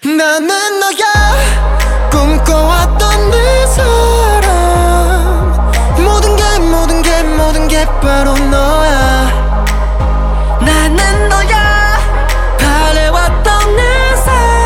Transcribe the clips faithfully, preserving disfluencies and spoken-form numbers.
나는 너야 꿈꿔왔던 내 사람 모든 게 모든 게 모든 게 바로 너야. 나는 너야 바래왔던 내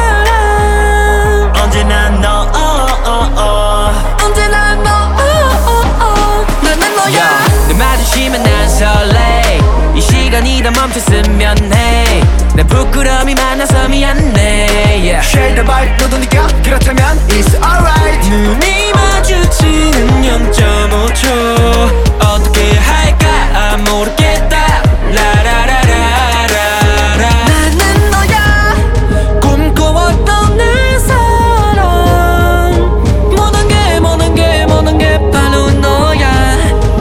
사람 언제나 너 oh, oh, oh. 언제나 너 oh, oh, oh. 나는 너야. 내 마주치면 난 설레 이 시간이 다 멈췄으면 해. 내 부끄러움이 많아서 미안해 yeah. Share the vibe 너도 느껴? 그렇다면 it's alright. 눈이 마주치는 영 점 오 초 어떻게 할까 모르겠다 라라라라라라. 나는 너야 꿈꿔왔던 내 사람 모든 게 모든 게 모든 게 바로 너야.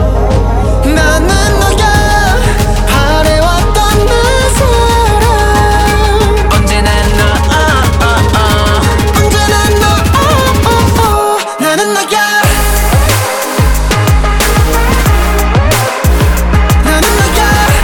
나는 너야 바래왔던 내 사람 언제나 너 oh, oh, oh. 언제나 너 oh, oh, oh. 나는 너야. 나는 너야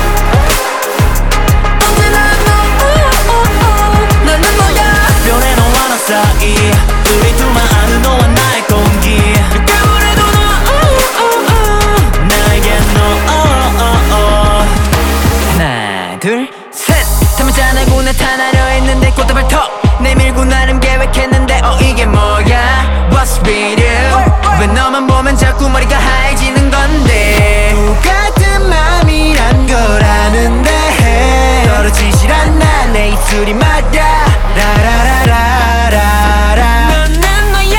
언제나 너 oh, oh, oh. 나는 너야. 별에 너와 나 사이 우리 둘만 아는 너와 나의 공기 겨울에도 너 oh, oh, oh. 나에겐 너 oh, oh, oh. 하나 둘 셋 탐하지 않고 나타나려 했는데 꽃다발 턱 내밀고 나름 계획했는데 어 이게 뭐야 What's with you 왜 너만 보면 자꾸 머리가 하얘지는 건데 똑같은 맘이란 걸 아는데 떨어지질 않아 내 입술이 말야 라라라라라라. 나는 너야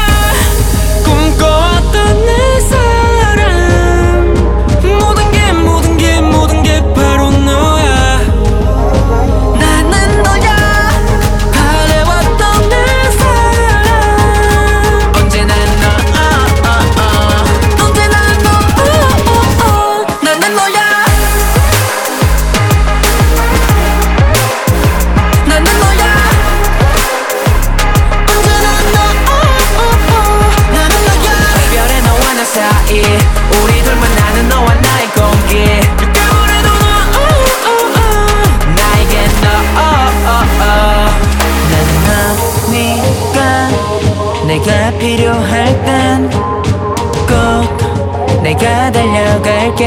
꿈꿔왔던 내 사람 모든 게 모든 게 모든 게 바로 너야. 나는 너야 바래왔던 내 사람 언제나 너 oh, oh, oh. 언제나 너 oh, oh, oh. 나는 너야. 나는 너야 언제나 너 oh, oh, oh. 나는 너야. 별에 너와 나 사이 우리 둘만 아는 너와 나의 공기 겨울에도 너 oh, oh, oh. 나에겐 너 oh, oh, oh. 나는 너니까 내가 필요할 땐 꼭 내가 달려갈게.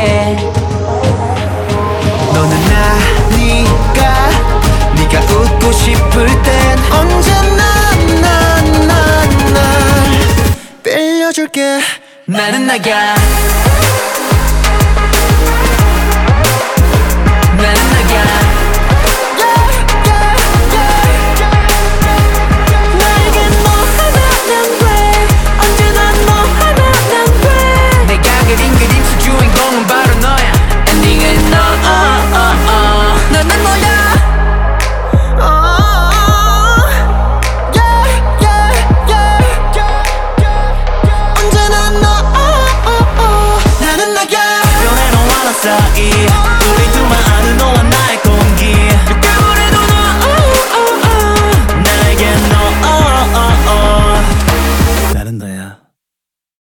너는 나니까 네가 웃고 싶을 땐 언제나 난 난 날 빌려줄게. 나는 나야